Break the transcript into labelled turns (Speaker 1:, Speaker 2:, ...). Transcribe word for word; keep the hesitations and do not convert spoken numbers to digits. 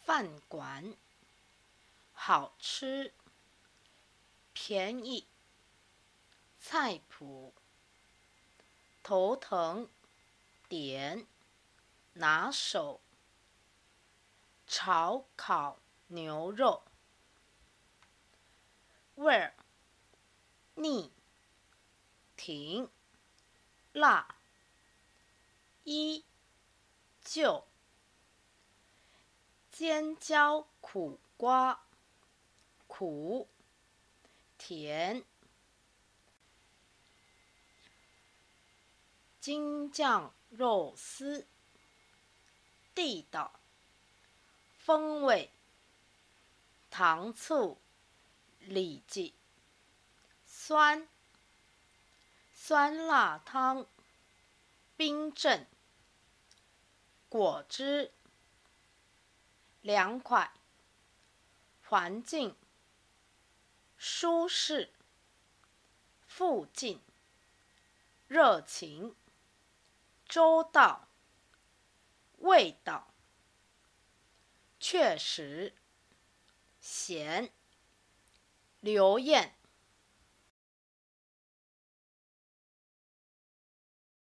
Speaker 1: 饭馆，好吃，便宜，菜谱，头疼，点，拿手，炒烤牛肉，味儿，腻，停，辣，依旧，尖椒苦瓜，苦，甜，京酱肉丝，地道，风味，糖醋里脊，酸，酸辣汤，冰镇，果汁，凉快，环境，舒适，附近，热情，周到，味道，确实，咸，流艳，